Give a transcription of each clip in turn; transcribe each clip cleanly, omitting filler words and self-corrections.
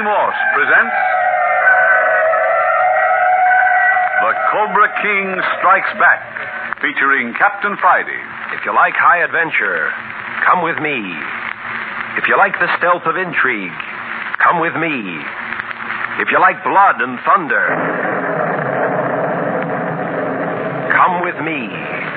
Morse presents The Cobra King Strikes Back, featuring Captain Friday. If you like high adventure, come with me. If you like the stealth of intrigue, come with me. If you like blood and thunder, come with me.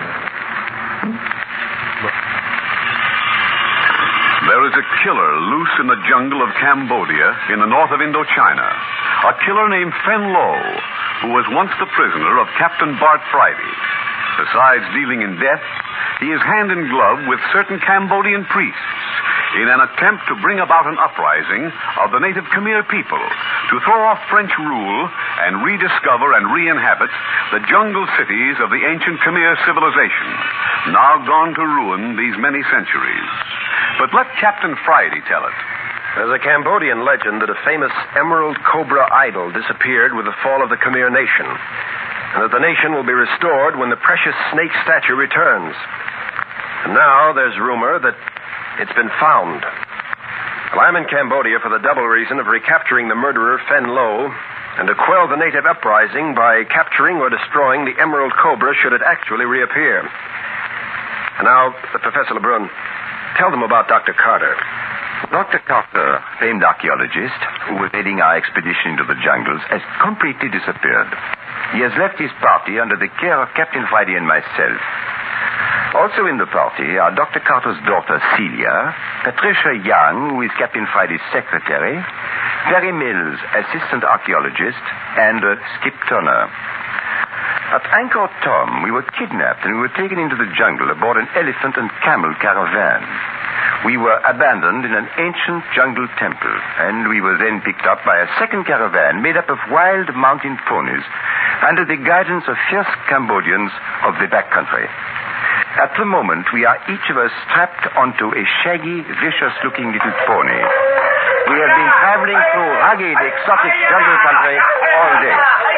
There is a killer loose in the jungle of Cambodia in the north of Indochina. A killer named Fen Lo, who was once the prisoner of Captain Bart Friday. Besides dealing in death, he is hand in glove with certain Cambodian priests in an attempt to bring about an uprising of the native Khmer people to throw off French rule and rediscover and re-inhabit the jungle cities of the ancient Khmer civilization, now gone to ruin these many centuries. But let Captain Friday tell it. There's a Cambodian legend that a famous emerald cobra idol disappeared with the fall of the Khmer nation, and that the nation will be restored when the precious snake statue returns. And now there's rumor that it's been found. Well, I'm in Cambodia for the double reason of recapturing the murderer Fen Lo and to quell the native uprising by capturing or destroying the emerald cobra should it actually reappear. And now, Professor Lebrun, tell them about Dr. Carter. Dr. Carter, famed archaeologist who was leading our expedition into the jungles, has completely disappeared. He has left his party under the care of Captain Friday and myself. Also in the party are Dr. Carter's daughter, Celia, Patricia Young, who is Captain Friday's secretary, Perry Mills, assistant archaeologist, and Skip Turner. At Angkor Thom, we were kidnapped and we were taken into the jungle aboard an elephant and camel caravan. We were abandoned in an ancient jungle temple, and we were then picked up by a second caravan made up of wild mountain ponies under the guidance of fierce Cambodians of the backcountry. At the moment, we are each of us strapped onto a shaggy, vicious-looking little pony. We have been traveling through rugged, exotic jungle country all day.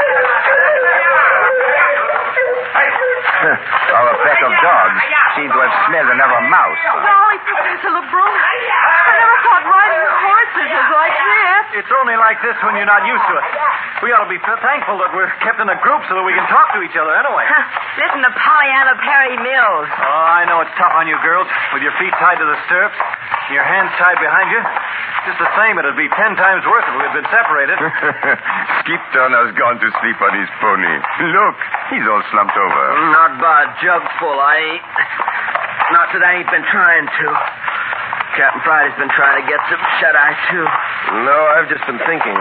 Our pack of dogs seem to have smelled another mouse. Golly, Professor Lebrun, I never thought riding horses was like this. It's only like this when you're not used to it. We ought to be thankful that we're kept in a group so that we can talk to each other anyway. Listen to Pollyanna Perry Mills. Oh, I know it's tough on you girls, with your feet tied to the stirrups, and your hands tied behind you. Just the same, it'd be 10 times worse if we had been separated. Skip Turner's gone to sleep on his pony. Look, he's all slumped over. Not by a jug full, I ain't. Not that I ain't been trying to. Captain Friday's been trying to get some shut-eye, too. No, I've just been thinking.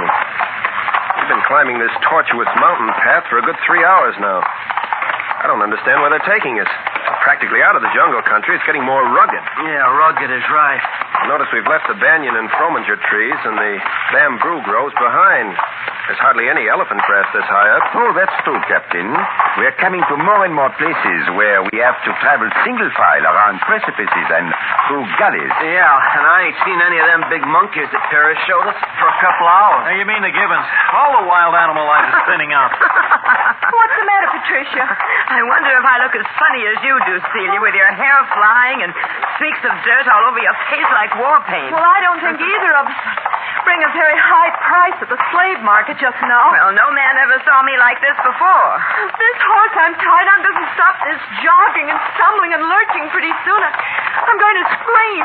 We've been climbing this tortuous mountain path for a good 3 hours now. I don't understand where they're taking us. We're practically out of the jungle country. It's getting more rugged. Yeah, rugged is right. Notice we've left the banyan and frominger trees and the bamboo groves behind. There's hardly any elephant grass this high up. Oh, that's true, Captain. We're coming to more and more places where we have to travel single file around precipices and through gullies. Yeah, and I ain't seen any of them big monkeys that Perry showed us for a couple hours. Now, you mean the gibbons? All the wild animal life is thinning out. What's the matter, Patricia? I wonder if I look as funny as you do, Celia, with your hair flying and streaks of dirt all over your face like war paint. Well, I don't think either of us bring a very high price at the slave market just now. Well, no man ever saw me like this before. This horse I'm tied on doesn't stop this jogging and stumbling and lurching pretty soon. I'm going to scream.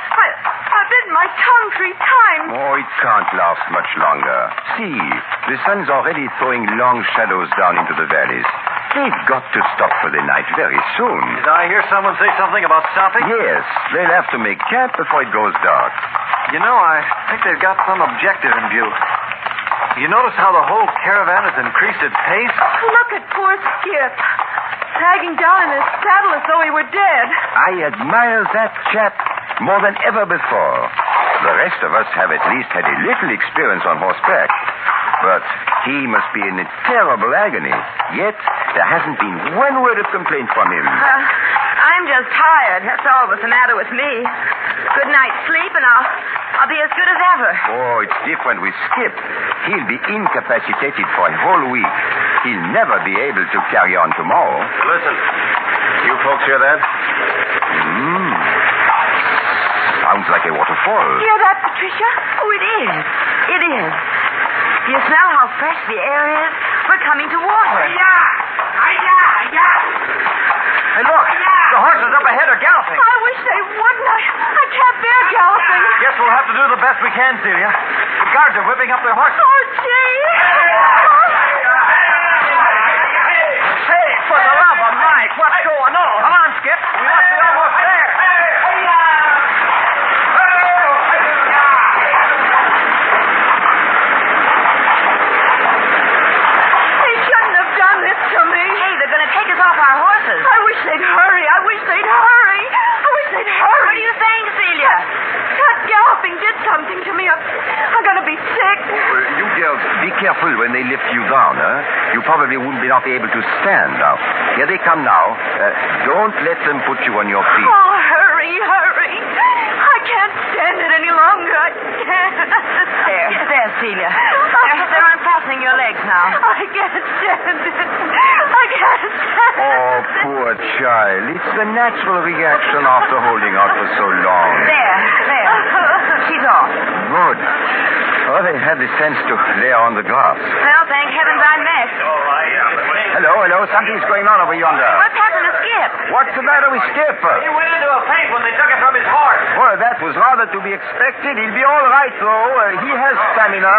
I've bitten my tongue 3 times. Oh, it can't last much longer. See, the sun's already throwing long shadows down into the valleys. They've got to stop for the night very soon. Did I hear someone say something about stopping? Yes, they'll have to make camp before it goes dark. You know, I think they've got some objective in view. You notice how the whole caravan has increased its pace? Look at poor Skip, sagging down in his saddle as though he were dead. I admire that chap more than ever before. The rest of us have at least had a little experience on horseback. But he must be in a terrible agony. Yet, there hasn't been one word of complaint from him. I'm just tired. That's all that's the matter with me. Good night's sleep, and I'll be as good as ever. Oh, it's different with Skip. He'll be incapacitated for a whole week. He'll never be able to carry on tomorrow. Listen, you folks hear that? Our sounds like a waterfall. Hear that, Patricia? Oh, it is. It is. Do you smell how fresh the air is? We're coming to water. Hey, look. The horses up ahead are galloping. I wish they wouldn't. I can't bear galloping. Guess we'll have to do the best we can, Celia. The guards are whipping up their horses. Oh, gee. Hey, for the love of Mike, what's going on? Come on, Skip. We must be almost there. They shouldn't have done this to me. Hey, they're going to take us off our horses. I wish they'd hurry. I wish they'd hurry. I wish they'd hurry. What are you saying, Celia? That galloping did something to me. I'm going to be sick. You girls, be careful when they lift you down, huh? You probably wouldn't be not be able to stand now. Here they come now. Don't let them put you on your feet. Oh, hurry, hurry. I can't stand it any longer. I can't. There, Celia. They're unfastening your legs now. I can't stand it. I can't stand it. Oh, poor child. It's the natural reaction after holding out for so long. There. She's off. Good. Oh, they had the sense to lay her on the grass. Well, thank heavens I'm next. Hello. Something's going on over yonder. What's happened to Skip? What's the matter with Skip? He went into a faint when they took him from his horse. Well, that was rather to be expected. He'll be all right, though. He has stamina.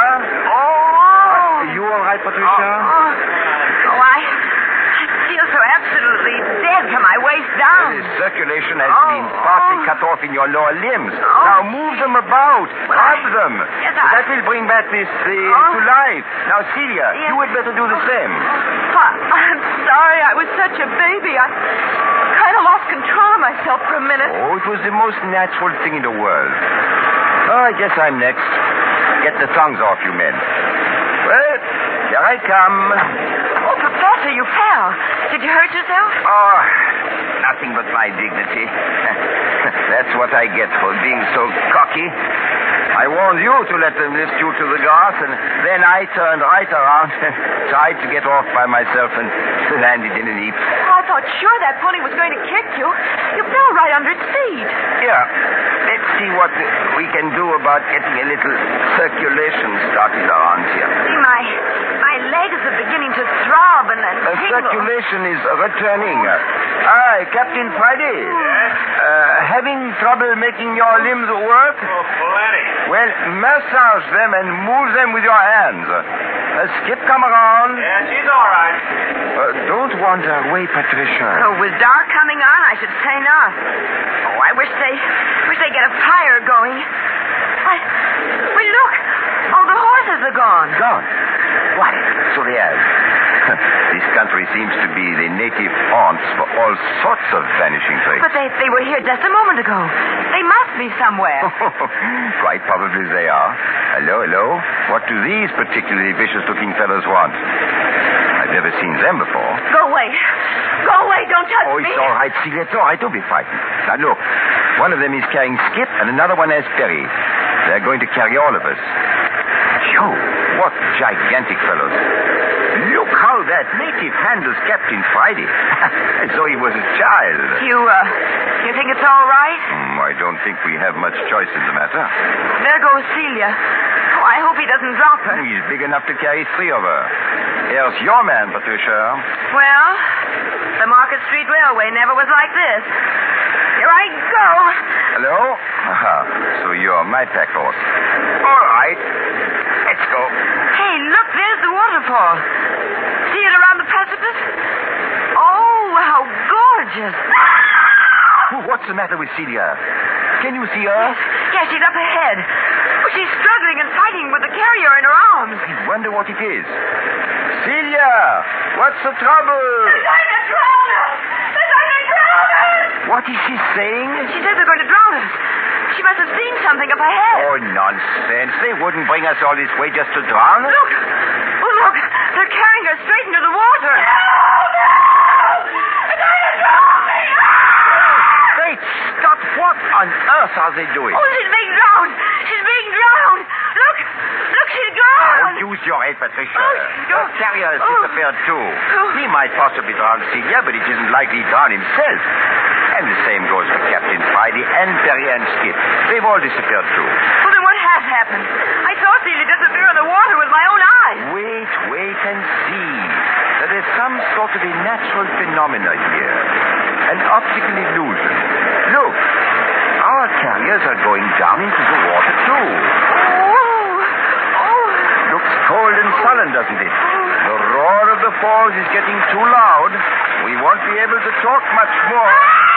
Oh. Are you all right, Patricia? Oh, I feel so absolutely dead from my waist down. The circulation has been partly cut off in your lower limbs. Now move them about. Rub them. Yes, That will bring back this to life. Now, Celia, you had better do the same. I'm sorry. I was such a baby. I kind of lost control of myself for a minute. Oh, it was the most natural thing in the world. Oh, I guess I'm next. Get the tongues off, you men. Well, here I come. Oh, Professor, you fell. Did you hurt yourself? Oh, nothing but my dignity. That's what I get for being so cocky. I warned you to let them lift you to the grass, and then I turned right around and tried to get off by myself and landed in a heap. I thought sure that pony was going to kick you. You fell right under its feet. Here, let's see what we can do about getting a little circulation started around here. See, my legs are beginning to throb and tingle. Circulation is returning. Captain Friday. Yes? Having trouble making your limbs work? Oh, plenty. Well, massage them and move them with your hands. Skip, come around. Yeah, she's all right. Don't wander away, Patricia. Oh, with dark coming on, I should say not. Oh, I wish they get a fire going. Well, look. Oh, the horses are gone. Gone? What? So they have. This country seems to be the native haunts for all sorts of vanishing traits. But they were here just a moment ago. They must be somewhere. Quite probably they are. Hello. What do these particularly vicious-looking fellows want? I've never seen them before. Go away. Go away. Don't touch Oh, me. it's all right, Celia. It's all right. Don't be frightened. Now, look. One of them is carrying Skip, and another one has Perry. They're going to carry all of us. Phew, what gigantic fellows. Look how that native handles Captain Friday. As though he was a child. You think it's all right? I don't think we have much choice in the matter. There goes Celia. Oh, I hope he doesn't drop her. He's big enough to carry three of her. Here's your man, Patricia. Well, the Market Street Railway never was like this. Here I go. Hello? So you're my pack horse. All right. Let's go. Hey, look, there's the waterfall. See it around the precipice? Oh, how gorgeous. What's the matter with Celia? Can you see her? Yes, she's up ahead. Oh, she's struggling and fighting with the carrier in her arms. I wonder what it is. Celia, what's the trouble? They're going to drown us. They're going to drown us. What is she saying? She says they're going to drown us. She must have seen something up ahead. Oh, nonsense. They wouldn't bring us all this way just to drown us. Look. Oh, look. They're carrying her straight into the water. Great Scott, what on earth are they doing? Oh, she's being drowned. She's being drowned. Look, she's drowned. Use your head, Patricia. Oh, The carrier has disappeared, too. He might possibly drown Celia, but he isn't likely to drown himself. And the same goes for Captain Friday and Perry and Skip. They've all disappeared too. Well, then what has happened? I saw Celia disappear in the water with my own eyes. Wait and see. There is some sort of a natural phenomena here. An optical illusion. Look, our carriers are going down into the water too. Looks cold and sullen, doesn't it? The roar of the falls is getting too loud. We won't be able to talk much more.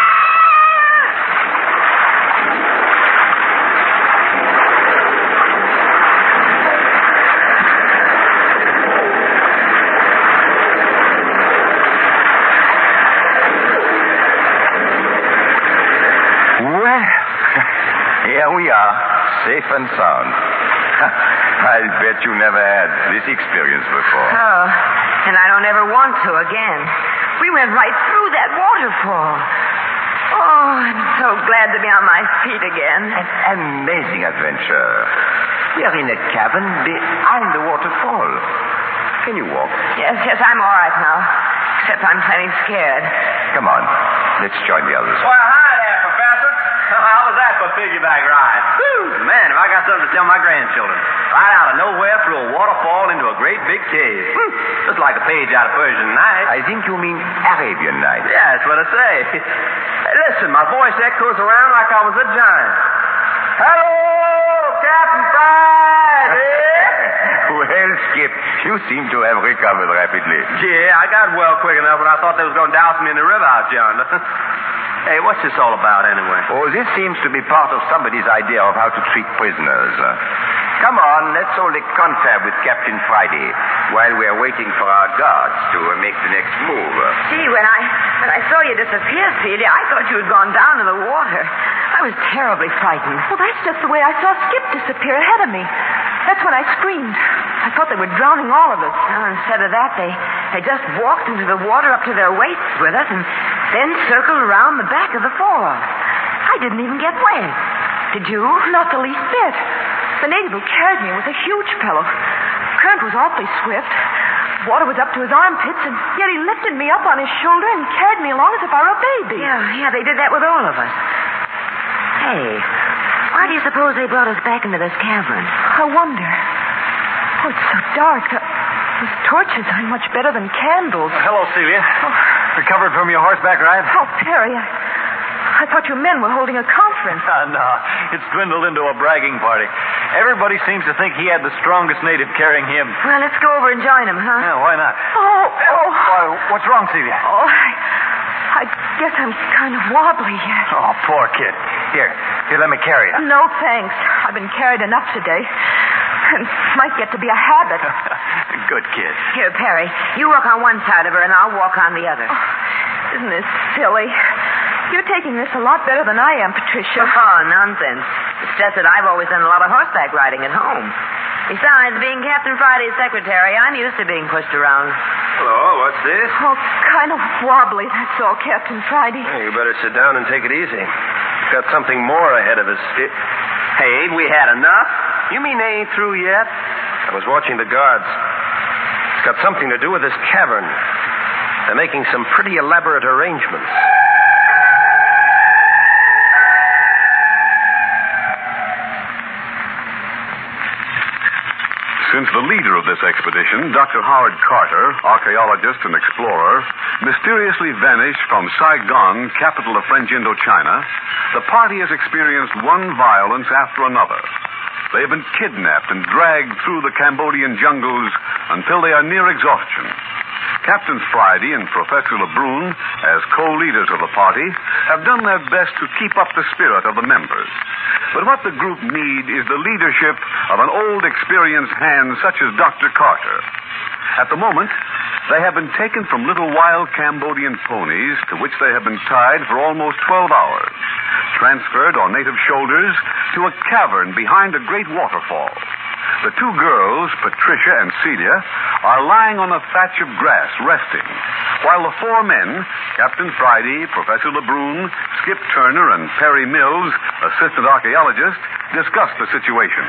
Well, here we are, safe and sound. I'll bet you never had this experience before. Oh, and I don't ever want to again. We went right through that waterfall. Oh, I'm so glad to be on my feet again. An amazing adventure. We are in a cavern behind the waterfall. Can you walk? Yes, I'm all right now. Except I'm plenty scared. Come on, let's join the others. Well, hi there, Professor. How was that for a piggyback ride? Whew, man, have I got something to tell my grandchildren. Right out of nowhere through a waterfall into a great big cave. Just like a page out of Persian Nights. I think you mean Arabian Nights. Yeah, that's what I say. Hey, listen, my voice echoes around like I was a giant. Hello, Captain Friday! Well, Skip, you seem to have recovered rapidly. Yeah, I got well quick enough when I thought they was going to douse me in the river out yonder. Hey, what's this all about anyway? Oh, this seems to be part of somebody's idea of how to treat prisoners. Come on, let's hold a confab with Captain Friday while we're waiting for our guards to make the next move. Gee, when I saw you disappear, Celia, I thought you had gone down in the water. I was terribly frightened. Well, that's just the way I saw Skip disappear ahead of me. That's when I screamed. I thought they were drowning all of us. Well, instead of that, they just walked into the water up to their waists with us and then circled around the back of the fall. I didn't even get wet. Did you? Not the least bit. The native who carried me was a huge fellow. Current was awfully swift. Water was up to his armpits, and yet he lifted me up on his shoulder and carried me along as if I were a baby. Yeah, they did that with all of us. Hey, why do you suppose they brought us back into this cavern? I wonder. Oh, it's so dark. Those torches aren't much better than candles. Hello, Celia. Recovered from your horseback ride? Oh, Perry, I thought you men were holding a conference. No, it's dwindled into a bragging party. Everybody seems to think he had the strongest native carrying him. Well, let's go over and join him, huh? Yeah, why not? Oh. What's wrong, Celia? Oh, I guess I'm kind of wobbly yet. Oh, poor kid. Here, let me carry you. No, thanks. I've been carried enough today. And might get to be a habit. Good kid. Here, Perry, you walk on one side of her and I'll walk on the other. Oh, isn't this silly? You're taking this a lot better than I am, Patricia. Oh, nonsense. It's just that I've always done a lot of horseback riding at home. Besides, being Captain Friday's secretary, I'm used to being pushed around. Hello, what's this? Oh, kind of wobbly, that's all, Captain Friday. Hey, you better sit down and take it easy. We've got something more ahead of us. Hey, ain't we had enough? You mean they ain't through yet? I was watching the guards. It's got something to do with this cavern. They're making some pretty elaborate arrangements. Since the leader of this expedition, Dr. Howard Carter, archaeologist and explorer, mysteriously vanished from Saigon, capital of French Indochina, the party has experienced one violence after another. They have been kidnapped and dragged through the Cambodian jungles until they are near exhaustion. Captain Friday and Professor Lebrun, as co-leaders of the party, have done their best to keep up the spirit of the members. But what the group need is the leadership of an old, experienced hand such as Dr. Carter. At the moment, they have been taken from little wild Cambodian ponies to which they have been tied for almost 12 hours, transferred on native shoulders to a cavern behind a great waterfall. The two girls, Patricia and Celia, are lying on a thatch of grass, resting, while the four men, Captain Friday, Professor Lebrun, Skip Turner, and Perry Mills, assistant archaeologist, discuss the situation.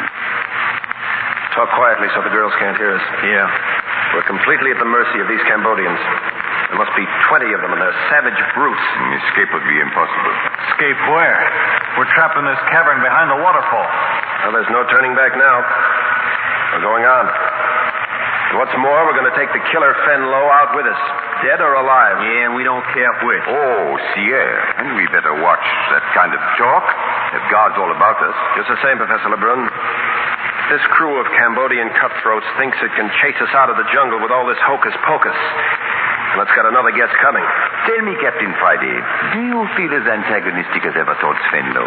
Talk quietly so the girls can't hear us. Yeah. We're completely at the mercy of these Cambodians. There must be 20 of them, and they're savage brutes. Escape would be impossible. Escape where? We're trapped in this cavern behind the waterfall. Well, there's no turning back now. We're going on. And what's more, we're going to take the killer Fenlo out with us, dead or alive. Yeah, and we don't care which. Oh, Sierra. And we better watch that kind of talk. There's guards all about us. Just the same, Professor Lebrun. This crew of Cambodian cutthroats thinks it can chase us out of the jungle with all this hocus-pocus. And it's got another guess coming. Tell me, Captain Friday, do you feel as antagonistic as ever towards Fenlo?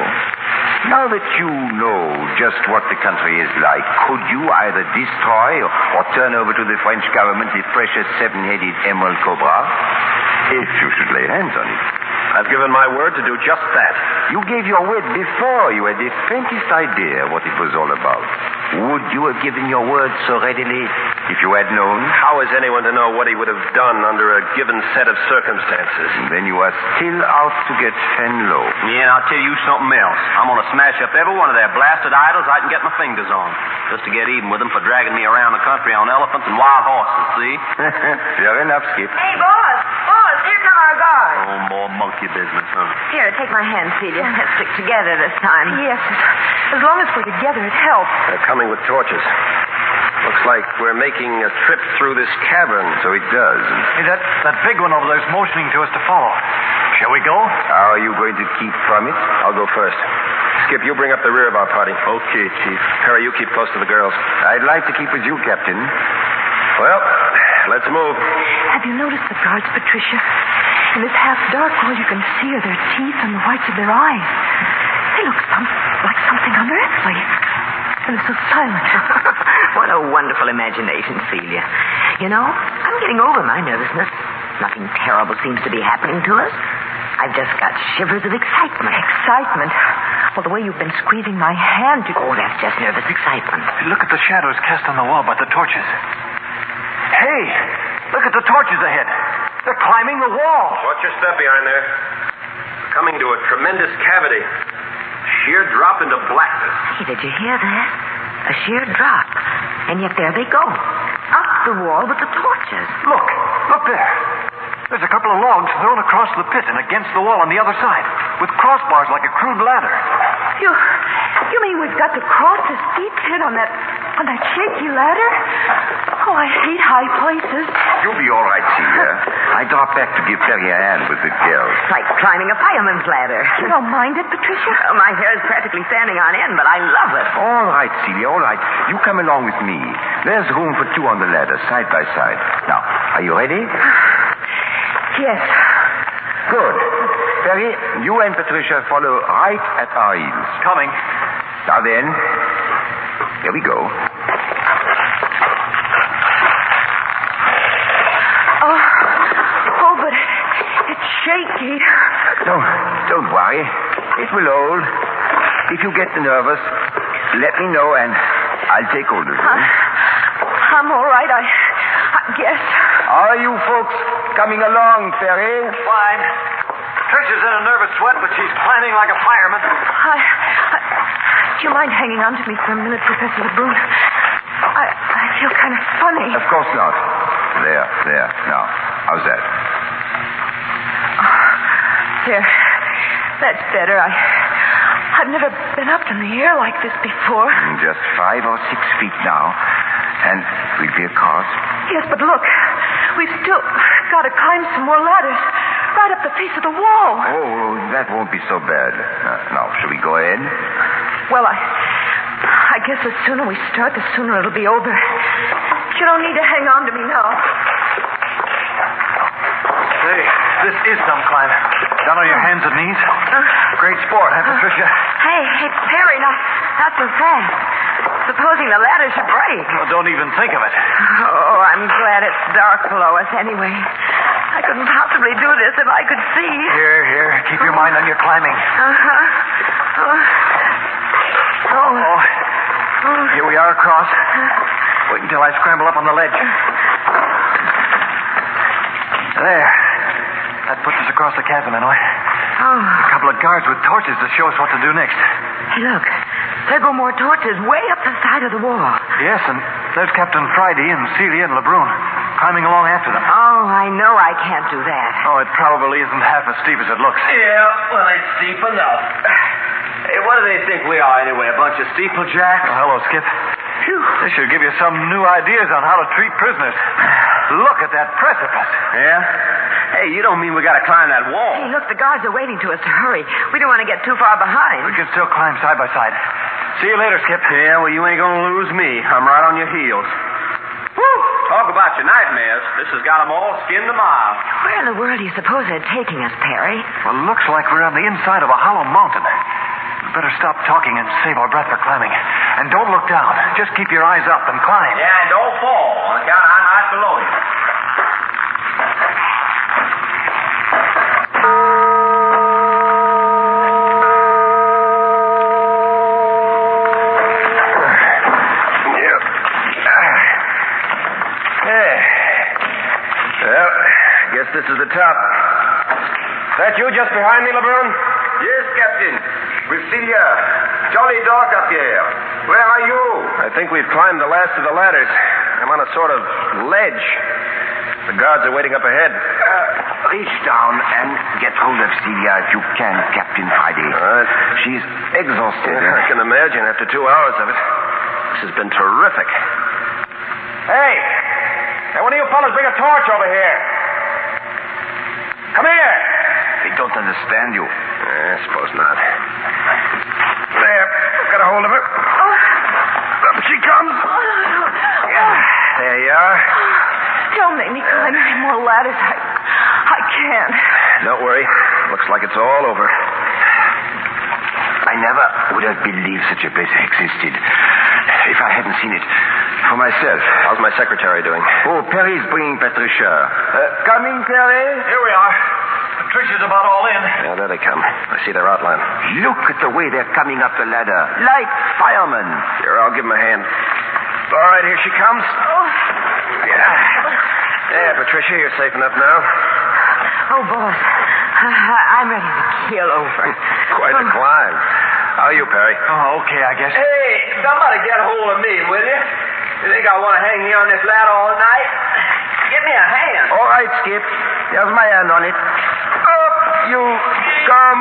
Now that you know just what the country is like, could you either destroy or turn over to the French government the precious seven-headed emerald cobra? If you should lay hands on it. I've given my word to do just that. You gave your word before you had the faintest idea what it was all about. Would you have given your word so readily if you had known? How is anyone to know what he would have done under a given set of circumstances? And then you are still out to get Fenlo. Yeah, and I'll tell you something else. I'm going to smash up every one of their blasted idols I can get my fingers on, just to get even with them for dragging me around the country on elephants and wild horses, see? Fair enough, Skip. Hey, boss, here come our guards. Oh, more monkey business, huh? Here, take my hand, Celia. Let's stick together this time. Yes, as long as we're together, it helps. They're coming with torches. Looks like we're making a trip through this cavern. So it does. Hey, that big one over there's motioning to us to follow. Shall we go? How are you going to keep from it? I'll go first. Skip, you bring up the rear of our party. Okay, Chief. Perry, you keep close to the girls. I'd like to keep with you, Captain. Well, let's move. Have you noticed the guards, Patricia? In this half-dark, all you can see are their teeth and the whites of their eyes. They look like something unearthly. And they're so silent. What a wonderful imagination, Celia. You know, I'm getting over my nervousness. Nothing terrible seems to be happening to us. I've just got shivers of excitement. Excitement? Well, the way you've been squeezing my hand... Oh, that's just nervous excitement. Look at the shadows cast on the wall by the torches. Hey, look at the torches ahead. They're climbing the wall. Watch your step behind there. Coming to a tremendous cavity. Sheer drop into blackness. Hey, did you hear that? A sheer drop. And yet there they go. Up the wall with the torches. Look there. There's a couple of logs thrown across the pit and against the wall on the other side, with crossbars like a crude ladder. You mean we've got to cross this deep pit on that shaky ladder? Oh, I hate high places. You'll be all right, Celia. I dropped back to give Perry a hand with the girls. It's like climbing a fireman's ladder. You don't mind it, Patricia? Well, my hair is practically standing on end, but I love it. All right, Celia, all right. You come along with me. There's room for two on the ladder, side by side. Now, are you ready? Yes. Good. Perry, you and Patricia follow right at our heels. Coming. Now then, here we go. Oh, but it's shaky. Don't worry. It will hold. If you get nervous, let me know and I'll take hold of you. I'm all right, I guess. Are you folks coming along, Perry? Fine. Patricia's in a nervous sweat, but she's planning like a fireman. Do you mind hanging on to me for a minute, Professor Lebrun? I feel kind of funny. Of course not. There. Now, how's that? There. That's better. I've never been up in the air like this before. Just 5 or 6 feet now. And we'll be across. Yes, but look. We've still got to climb some more ladders. Right up the face of the wall. Oh, that won't be so bad. Now, shall we go ahead? Well, I guess the sooner we start, the sooner it'll be over. You don't need to hang on to me now. Hey, this is some climb. Down on your hands and knees. Great sport, huh, Patricia? Hey, it's Perry, not so fast. Supposing the ladder should break. Well, don't even think of it. Oh, I'm glad it's dark below us anyway. I couldn't possibly do this if I could see. Here. Keep your mind on your climbing. Here we are across. Wait until I scramble up on the ledge. There. That puts us across the chasm, Annoy. A couple of guards with torches to show us what to do next. Hey, look. There go more torches way up the side of the wall. Yes, and there's Captain Friday and Celia and Lebrun. climbing along after them. Oh, I know I can't do that. Oh, it probably isn't half as steep as it looks. Yeah, well, it's steep enough. Hey, what do they think we are anyway? A bunch of steeplejacks? Oh, hello, Skip. Phew. This should give you some new ideas on how to treat prisoners. Look at that precipice. Yeah? Hey, you don't mean we gotta climb that wall? Hey, look, the guards are waiting to us to hurry. We don't want to get too far behind. We can still climb side by side. See you later, Skip. Yeah, well, you ain't gonna lose me. I'm right on your heels. Woo! Talk about your nightmares. This has got 'em all skinned a mile. Where in the world do you suppose they're taking us, Perry? Well, it looks like we're on the inside of a hollow mountain. We better stop talking and save our breath for climbing. And don't look down. Just keep your eyes up and climb. Yeah, and don't fall on account I'm right below you. This is the top. That you just behind me, LeBron? Yes, Captain. With Celia. Jolly dark up here. Where are you? I think we've climbed the last of the ladders. I'm on a sort of ledge. The guards are waiting up ahead. Reach down and get hold of Celia if you can, Captain Friday. All right. She's exhausted. I can imagine after 2 hours of it. This has been terrific. Hey! One of you fellas bring a torch over here. Come here! They don't understand you. I suppose not. There. Got a hold of her. Up she comes. There you are. Don't make me climb any more ladders. I can't. Don't worry. Looks like it's all over. I never would have believed such a place existed if I hadn't seen it for myself. How's my secretary doing? Oh, Perry's bringing Patricia. Coming, Perry? Here we are. Patricia's about all in. Yeah, there they come. I see their outline. Look at the way they're coming up the ladder. Like firemen. Here, I'll give them a hand. All right, here she comes. Yeah, Patricia, you're safe enough now. Oh, boss. I'm ready to keel over. Quite a climb. How are you, Perry? Oh, okay, I guess. Hey, somebody get a hold of me, will you? You think I want to hang here on this ladder all night? Give me a hand. All right, Skip. There's my hand on it. Up you come.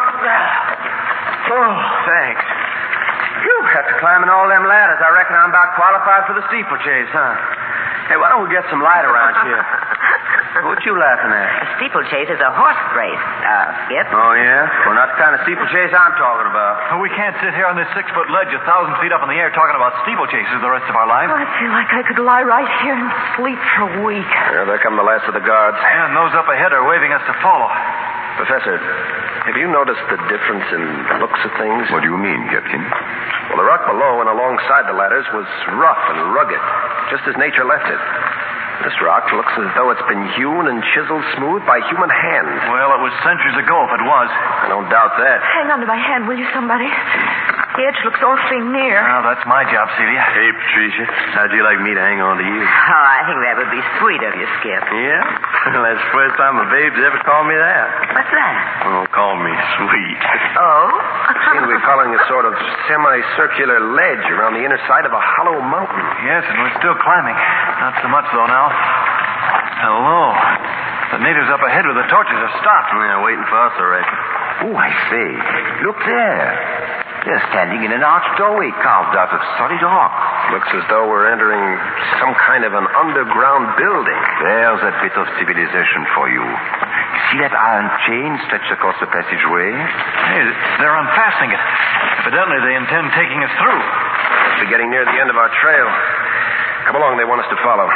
Oh, thanks. Phew, after climbing all them ladders, I reckon I'm about qualified for the steeplechase, huh? Hey, why don't we get some light around here? What you laughing at? A steeplechase is a horse race, Skip. Oh, yeah? Well, not the kind of steeplechase I'm talking about. We can't sit here on this 6-foot ledge 1,000 feet up in the air talking about steeplechases the rest of our lives. I feel like I could lie right here and sleep for a week. Yeah, there come the last of the guards. And those up ahead are waving us to follow. Professor, have you noticed the difference in the looks of things? What do you mean, Captain? Well, the rock below and alongside the ladders was rough and rugged, just as nature left it. This rock looks as though it's been hewn and chiseled smooth by human hands. Well, it was centuries ago if it was. I don't doubt that. Hang on to my hand, will you, somebody? The edge looks awfully near. Well, that's my job, Celia. Hey, Patricia, how'd you like me to hang on to you? Oh, I think that would be sweet of you, Skip. Yeah? Well, that's the first time a babe's ever called me that. What's that? Oh, call me sweet. Oh? Seem to be following a sort of semicircular ledge around the inner side of a hollow mountain. Yes, and we're still climbing. Not so much, though, now. Hello. The natives up ahead with the torches have stopped. Yeah, waiting for us, I reckon. Oh, I say. Look there. They're standing in an arched doorway carved out of solid rock. Looks as though we're entering some kind of an underground building. There's a bit of civilization for you. See that iron chain stretched across the passageway? Hey, they're unfastening it. Evidently, they intend taking us through. We're getting near the end of our trail. Come along, they want us to follow.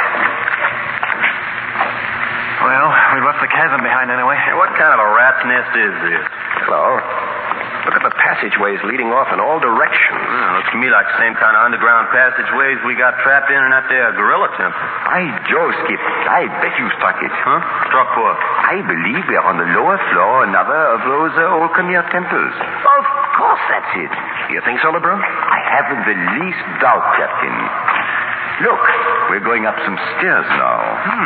Well, we've left the chasm behind anyway. Hey, what kind of a rat's nest is this? Hello. Look at the passageways leading off in all directions. Looks to me like the same kind of underground passageways we got trapped in that there gorilla temple. By Jove, Skip, I bet you struck it. Huh? Struck what? I believe we're on the lower floor, another of those old Khmer temples. Of course that's it. You think so, LeBron? I haven't the least doubt, Captain. Look, we're going up some stairs now.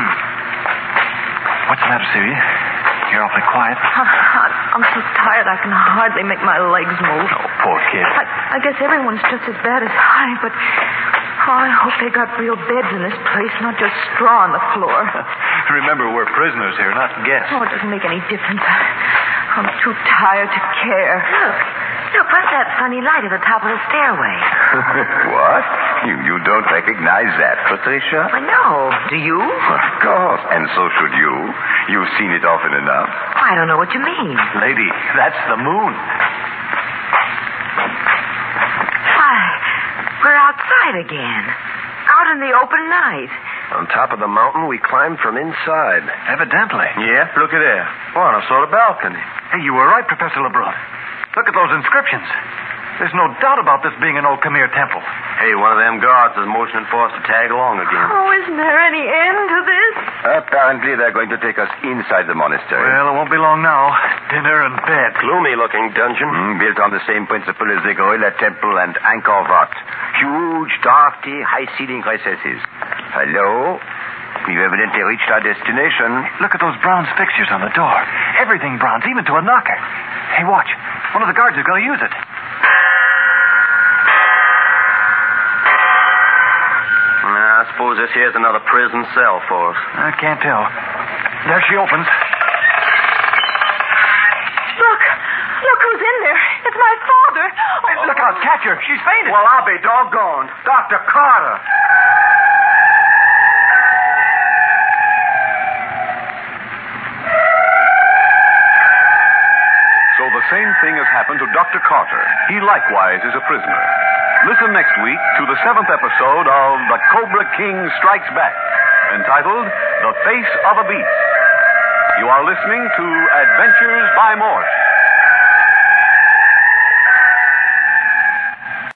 What's the matter, Celia? You're awfully quiet. I'm so tired I can hardly make my legs move. Oh, poor kid. I guess everyone's just as bad as I, but Oh, I hope they got real beds in this place, not just straw on the floor. Remember, we're prisoners here, not guests. Oh, it doesn't make any difference. I'm too tired to care. Look, what's that funny light at the top of the stairway? What? You don't recognize that, Patricia? Well, no. Do you? Of course, and so should you. You've seen it often enough. I don't know what you mean. Lady, that's the moon. Why, we're outside again. Out in the open night. On top of the mountain, we climbed from inside. Evidently. Yeah, look at there. On a sort of balcony. Hey, you were right, Professor LeBrun. Look at those inscriptions. There's no doubt about this being an old Khmer temple. Hey, one of them guards is motioning for us to tag along again. Oh, isn't there any end to this? Apparently, they're going to take us inside the monastery. Well, it won't be long now. Dinner and bed. Gloomy-looking dungeon. Built on the same principle as the Gorilla Temple and Angkor Wat. Huge, drafty, high-ceiling recesses. Hello? We've evidently reached our destination. Look at those bronze fixtures on the door. Everything bronze, even to a knocker. Hey, watch. One of the guards is going to use it. I suppose this here's another prison cell for us. I can't tell. There she opens. Look who's in there. It's my father. Hey, look out, catch her. She's fainted. Well, I'll be doggone. Dr. Carter. So the same thing has happened to Dr. Carter. He likewise is a prisoner. Listen next week to the 7th episode of The Cobra King Strikes Back, entitled The Face of a Beast. You are listening to Adventures by Morse.